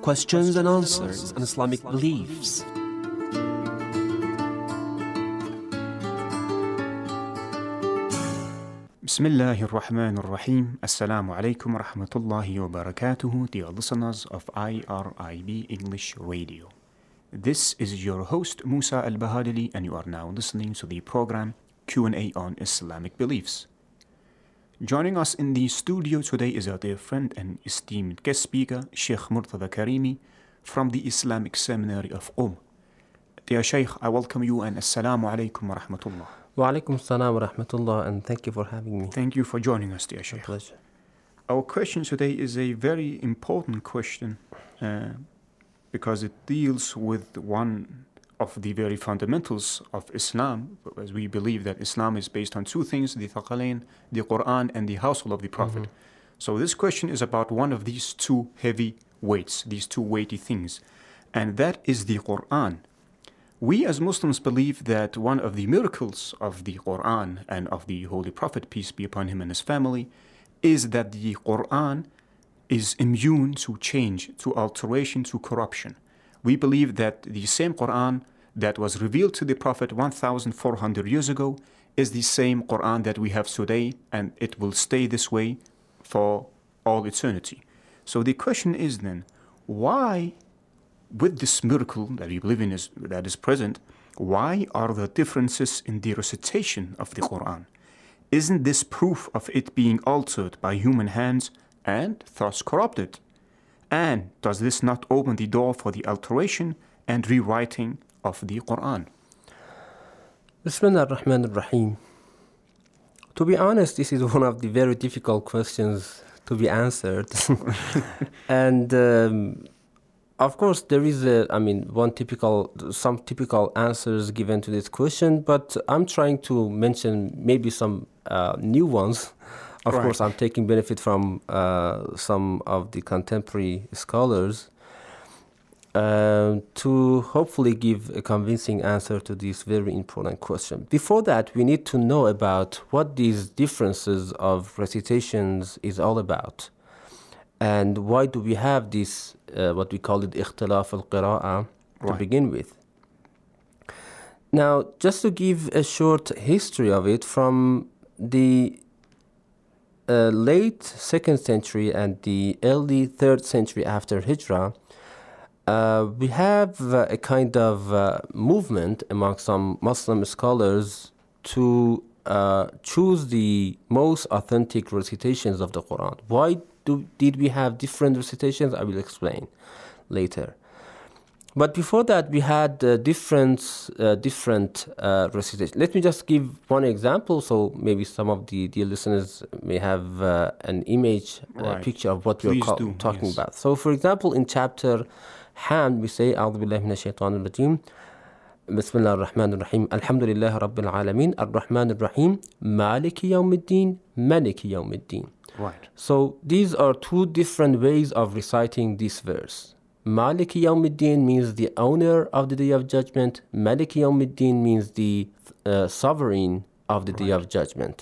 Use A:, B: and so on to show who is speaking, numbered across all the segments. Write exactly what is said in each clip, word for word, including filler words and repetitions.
A: questions and answers on Islamic beliefs.
B: Bismillahir Rahmanir Rahim. Assalamu alaikum wa rahmatullahi wa barakatuhu, dear listeners of I R I B English Radio. This is your host Musa Al-Bahadili, and you are now listening to the program Q and A on Islamic Beliefs. Joining us in the studio today is our dear friend and esteemed guest speaker, Sheikh Murtada Karimi from the Islamic Seminary of Qom. Dear Sheikh, I welcome you and Assalamu alaikum wa rahmatullah.
C: Wa alaikum salam wa rahmatullah, and thank you for having me.
B: Thank you for joining us, dear Sheikh.
C: My pleasure.
B: Our question today is a very important question uh, because it deals with one of the very fundamentals of Islam, as we believe that Islam is based on two things, the Thaqalain, the Quran, and the household of the Prophet. Mm-hmm. So this question is about one of these two heavy weights, these two weighty things, and that is the Quran. We as Muslims believe that one of the miracles of the Quran and of the Holy Prophet, peace be upon him and his family, is that the Quran is immune to change, to alteration, to corruption. We believe that the same Quran that was revealed to the Prophet one thousand four hundred years ago is the same Quran that we have today, and it will stay this way for all eternity. So the question is then, why, with this miracle that we believe in is, that is present, why are there differences in the recitation of the Quran? Isn't this proof of it being altered by human hands and thus corrupted? And does this not open the door for the alteration and rewriting of the Quran?
C: Bismillah ar-Rahman ar-Rahim. To be honest, this is one of the very difficult questions to be answered. and um, Of course, there is a, I mean, one typical, some typical answers given to this question, but I'm trying to mention maybe some uh, new ones. Of right. course, I'm taking benefit from uh, some of the contemporary scholars uh, to hopefully give a convincing answer to this very important question. Before that, we need to know about what these differences of recitations is all about. And why do we have this, uh, what we call it, ikhtilaf al-qira'ah, to right. begin with? Now, just to give a short history of it, from the uh, late second century and the early third century after Hijrah, uh, we have uh, a kind of uh, movement among some Muslim scholars to uh, choose the most authentic recitations of the Quran. Why Do, did we have different recitations? I will explain later. But before that, we had uh, different, uh, different uh, recitations. Let me just give one example, so maybe some of the dear listeners may have uh, an image, right. a picture of what
B: Please
C: we're ca-
B: do,
C: talking
B: yes.
C: about. So, for example, in chapter Hamd, we say, "A'udhu billahi minash shaitanir rajim. Bismillah ar-Rahman ar-Rahim. Alhamdulillah Rabbil Alameen. Ar-Rahman ar-Rahim. Maliki yawmiddin. Maliki yawmiddin."
B: Right.
C: So these are two different ways of reciting this verse. Maliki Yawmiddin means the owner of the Day of Judgment. Maliki Yawmiddin means the uh, sovereign of the right. Day of Judgment.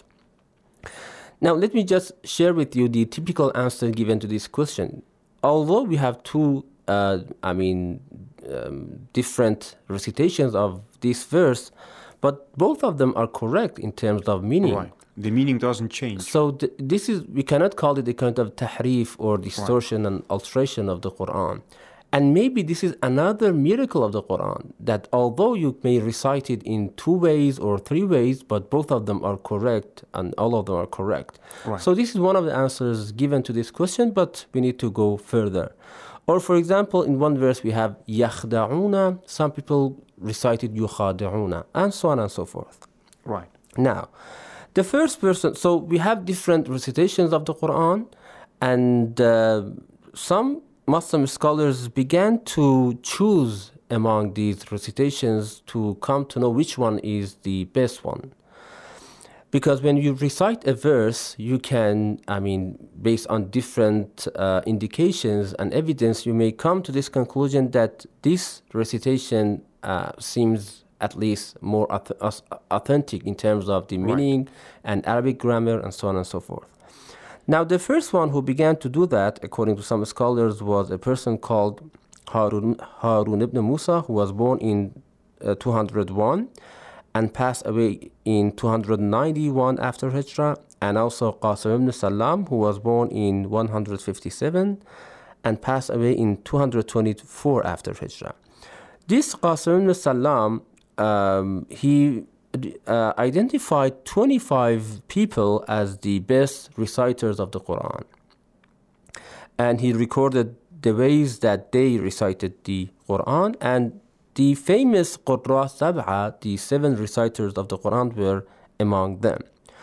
C: Now let me just share with you the typical answer given to this question. Although we have two, uh, I mean, um, different recitations of this verse, but both of them are correct in terms of meaning.
B: Right. The meaning doesn't change.
C: So th- this is, we cannot call it a kind of tahrif or distortion right. and alteration of the Quran. And maybe this is another miracle of the Quran, that although you may recite it in two ways or three ways, but both of them are correct and all of them are correct.
B: Right.
C: So this is one of the answers given to this question, but we need to go further. Or for example, in one verse we have yakhda'una, some people recited yukhadi'una, and so on and so forth.
B: Right.
C: Now, the first person, so we have different recitations of the Quran, and uh, some Muslim scholars began to choose among these recitations to come to know which one is the best one. Because when you recite a verse, you can, I mean, based on different uh, indications and evidence, you may come to this conclusion that this recitation uh, seems at least more authentic in terms of the meaning right. and Arabic grammar and so on and so forth. Now, the first one who began to do that, according to some scholars, was a person called Harun, Harun ibn Musa, who was born in uh, two hundred one and passed away in two hundred ninety-one after Hijrah, and also Qasim ibn Salam, who was born in one hundred fifty-seven and passed away in two hundred twenty-four after Hijrah. This Qasim ibn Salam, um, he uh, identified twenty-five people as the best reciters of the Quran. And he recorded the ways that they recited the Quran, and the famous Qurra Sab'a, the seven reciters of the Quran, were among them.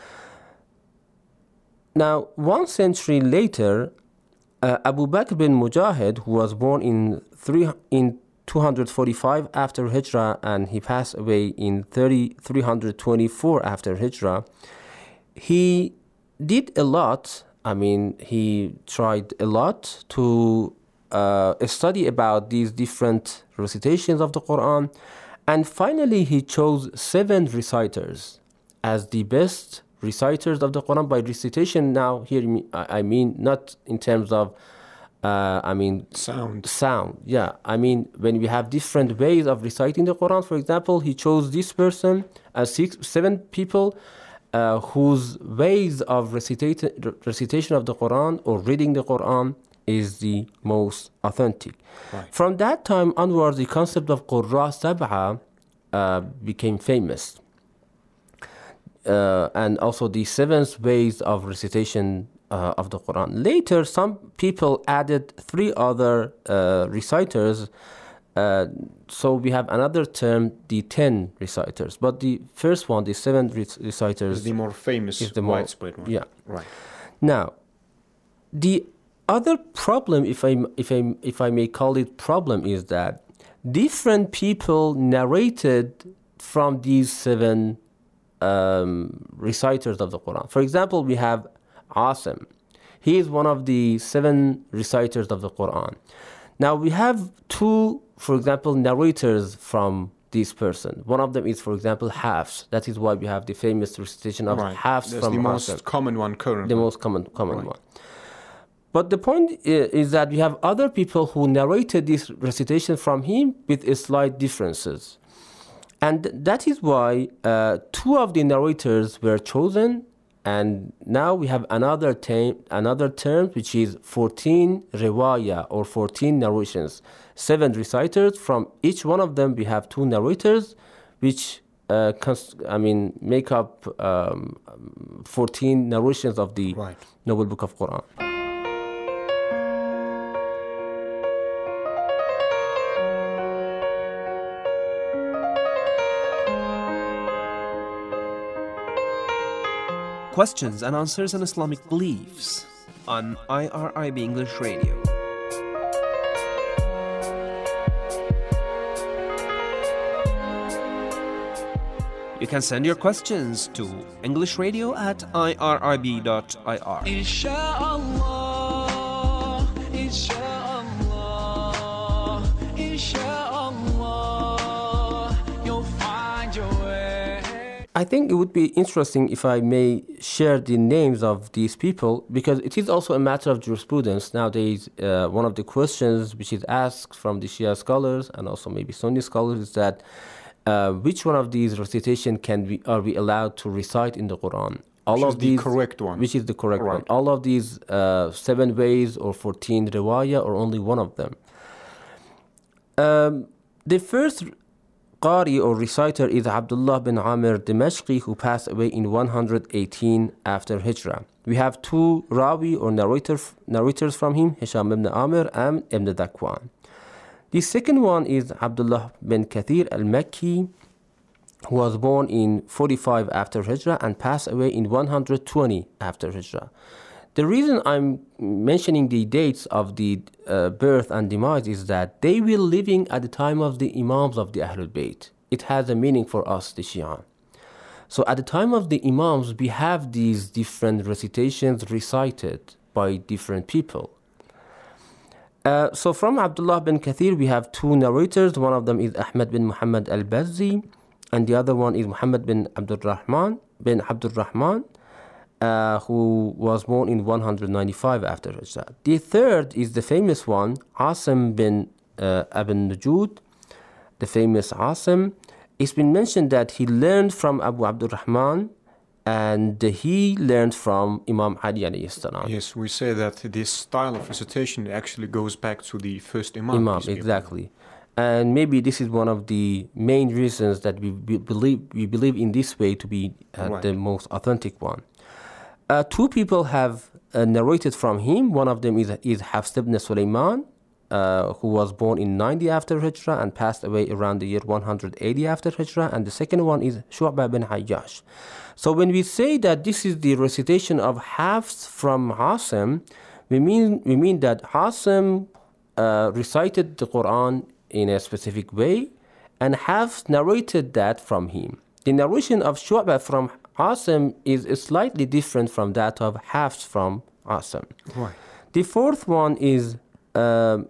C: Now, one century later, uh, Abu Bakr bin Mujahid, who was born in three in two hundred forty-five after Hijrah, and he passed away in three hundred twenty-four after Hijrah, he did a lot. I mean, he tried a lot to uh, study about these different recitations of the Quran, and finally he chose seven reciters as the best reciters of the Quran. By recitation now, here I mean not in terms of uh, I mean
B: sound.
C: Sound, yeah. I mean when we have different ways of reciting the Quran. For example, he chose this person as six, seven people uh, whose ways of recita- recitation of the Quran or reading the Quran is the most authentic.
B: Right.
C: From that time onwards, the concept of Qurra Sab'a uh, became famous. Uh, and also the seventh ways of recitation uh, of the Quran. Later, some people added three other uh, reciters. Uh, so we have another term, the ten reciters. But the first one, the seven re- reciters,
B: is the more famous,
C: is the more
B: widespread one.
C: Yeah.
B: Right.
C: Now, the other problem, if I if I if I may call it problem, is that different people narrated from these seven um, reciters of the Quran. For example, we have Asim. He is one of the seven reciters of the Quran. Now we have two, for example, narrators from this person. One of them is, for example, Hafs. That is why we have the famous recitation of
B: Right.
C: Hafs
B: That's
C: from
B: the most
C: Asim.
B: common one currently.
C: The most common common
B: Right.
C: one. But the point is, is that we have other people who narrated this recitation from him with slight differences. And that is why uh, two of the narrators were chosen, and now we have another term, another term which is fourteen riwaya, or fourteen narrations. Seven reciters, from each one of them we have two narrators, which uh, cons- I mean make up um, fourteen narrations of the
B: Right.
C: Noble Book of Quran.
A: Questions and answers on Islamic beliefs on I R I B English Radio. You can send your questions to englishradio at I R I B dot I R.
D: Inshallah, inshallah, inshallah, you'll find your way.
C: I think it would be interesting if I may share the names of these people, because it is also a matter of jurisprudence. Nowadays, uh, one of the questions which is asked from the Shia scholars and also maybe Sunni scholars is that uh, which one of these recitation can we are we allowed to recite in the Quran? All
B: Which
C: of
B: is the
C: these,
B: correct one.
C: Which is the correct
B: Right.
C: one? All of these uh, seven ways or fourteen riwayah, or only one of them? Um, the first Qari or reciter is Abdullah bin Amir Dimashqi, who passed away in one hundred eighteen after Hijrah. We have two Rawi or narrator, narrators from him, Hisham ibn Amir and Ibn Dakwan. The second one is Abdullah bin Kathir al-Makki, who was born in forty-five after Hijrah and passed away in one hundred twenty after Hijrah. The reason I'm mentioning the dates of the uh, birth and demise is that they were living at the time of the Imams of the Ahlul Bayt. It has a meaning for us, the Shia. So at the time of the Imams, we have these different recitations recited by different people. Uh, so from Abdullah bin Kathir, we have two narrators. One of them is Ahmad bin Muhammad al-Bazzi, and the other one is Muhammad bin Abdul Rahman bin Abdul Rahman. uh, who was born in one hundred ninety-five after Hijrah. The third is the famous one, Asim bin uh, Ibn Najud, the famous Asim. It's been mentioned that he learned from Abu Abdurrahman, and he learned from Imam Ali alayhi salam.
B: Yes, we say that this style of recitation actually goes back to the first Imam.
C: Imam,
B: peace be upon him.
C: exactly. And maybe this is one of the main reasons that we be- believe we believe in this way to be uh,
B: Right.
C: the most authentic one. Uh, two people have uh, narrated from him. One of them is is Hafs ibn Sulaiman, uh, who was born in ninety after Hijrah and passed away around the year one hundred eighty after Hijrah. And the second one is Shu'bah bin Hayyash. So when we say that this is the recitation of Hafs from Asim, we mean we mean that Asim uh, recited the Quran in a specific way, and Hafs narrated that from him. The narration of Shu'bah from Asim is slightly different from that of Hafs from Asim.
B: Right.
C: The fourth one is um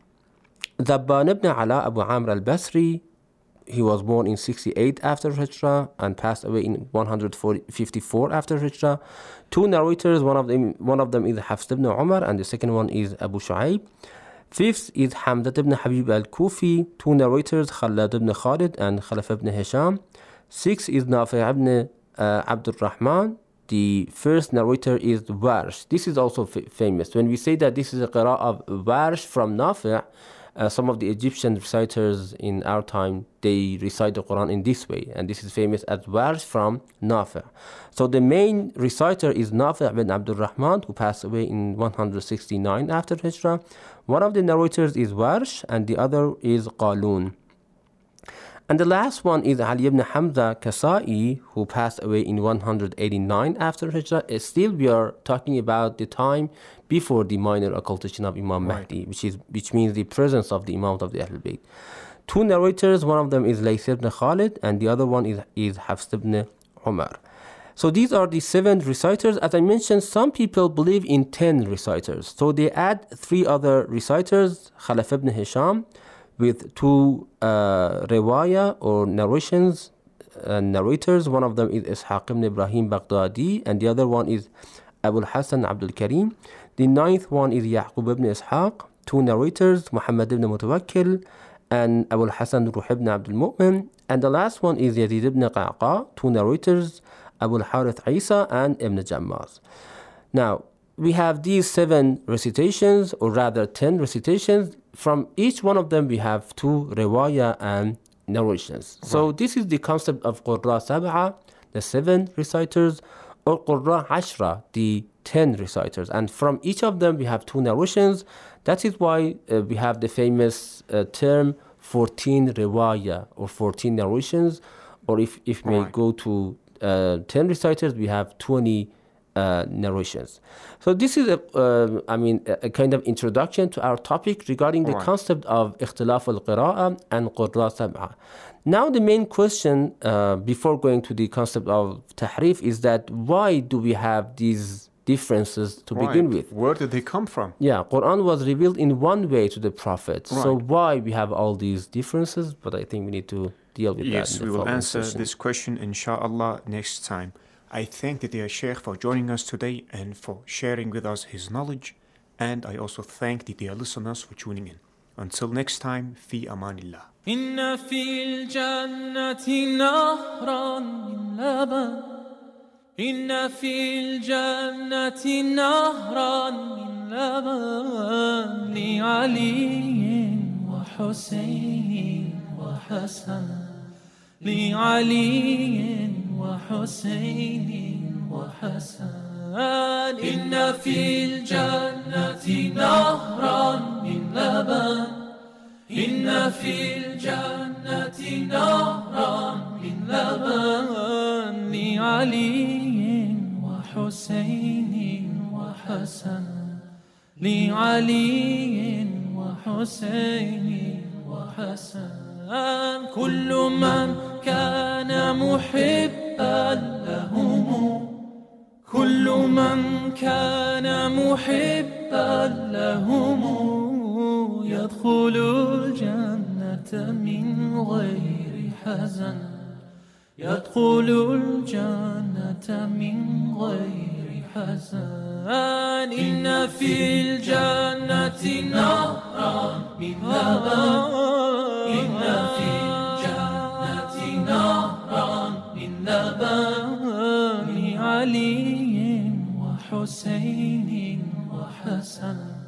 C: Zabban ibn Ala Abu Amr al-Basri. He was born in sixty-eight after Hijrah and passed away in one hundred fifty-four after Hijrah. Two narrators, one of them one of them is Hafs ibn Umar and the second one is Abu Shu'aib. Fifth is Hamdat ibn Habib al-Kufi. Two narrators, Khalad ibn Khalid and Khalaf ibn Hisham. Sixth is Nafi ibn uh, Abdul Rahman. The first narrator is Warsh. This is also f- famous. When we say that this is a qira'ah of Warsh from Nafi', uh, some of the Egyptian reciters in our time, they recite the Quran in this way. And this is famous as Warsh from Nafi'. So the main reciter is Nafi' ibn Abdul Rahman, who passed away in one hundred sixty-nine after Hijrah. One of the narrators is Warsh and the other is Qalun. And the last one is Ali ibn Hamza Kasai, who passed away in one hundred eighty-nine after Hijrah. Uh, Still, we are talking about the time before the minor occultation of Imam
B: Right.
C: Mahdi, which is which means the presence of the Imam of the Ahlul Bayt. Two narrators, one of them is Layth ibn Khalid, and the other one is, is Hafs ibn Umar. So these are the seven reciters. As I mentioned, some people believe in ten reciters. So they add three other reciters, Khalaf ibn Hisham, with two uh, riwaya or narrations, uh, narrators. One of them is Ishaq ibn Ibrahim Baghdadi, and the other one is Abu al-Hasan Abdul Karim. The ninth one is Yaqub ibn Ishaq, two narrators, Muhammad ibn Mutawakkil and Abu al-Hasan Ruh ibn Abdul Mu'min. And the last one is Yazid ibn Qaqa, two narrators, Abu al-Harith Isa and Ibn Jammaz. Now, we have these seven recitations, or rather ten recitations. From each one of them, we have two riwaya and narrations. So this is the concept of Qurra Sab'a, the seven reciters, or Qurra Ashra, the ten reciters. And from each of them, we have two narrations. That is why uh, we have the famous uh, term fourteen riwaya, or fourteen narrations. Or if, if we
B: Right.
C: go to uh, ten reciters, we have twenty Uh, narrations. So this is a, uh, I mean, a, a kind of introduction to our topic regarding the
B: Right.
C: concept of ikhtilaf al-qira'ah and qurra sab'a. Now the main question uh, before going to the concept of tahrif is that why do we have these differences to begin
B: Right.
C: with?
B: Where did they come from?
C: Yeah, Quran was revealed in one way to the Prophet. So
B: Right.
C: why we have all these differences? But I think we need to deal with that.
B: Yes,
C: in the
B: we will
C: following
B: answer
C: session.
B: this question, inshallah, next time. I thank the dear Sheikh for joining us today and for sharing with us his knowledge. And I also thank the dear listeners for tuning in. Until next time, fi amanillah.
D: إن في الجنة نهرا من لبن إن في الجنة نهرا من لبن لعلي وحسين وحسن لعلي وحسين وحسن إن في الجنة نهرا من لبن إن في الجنة نهرا من لبن لعلي وحسين وحسن لعلي وحسين وحسن كل من كان محبا لهم كل من كان محبا لهم يدخل الجنة من غير حزن يدخل الجنة من غير حسن إن في الجنة نهرا من لبن إن في الجنة نهرا من لبن علي وحسين وحسن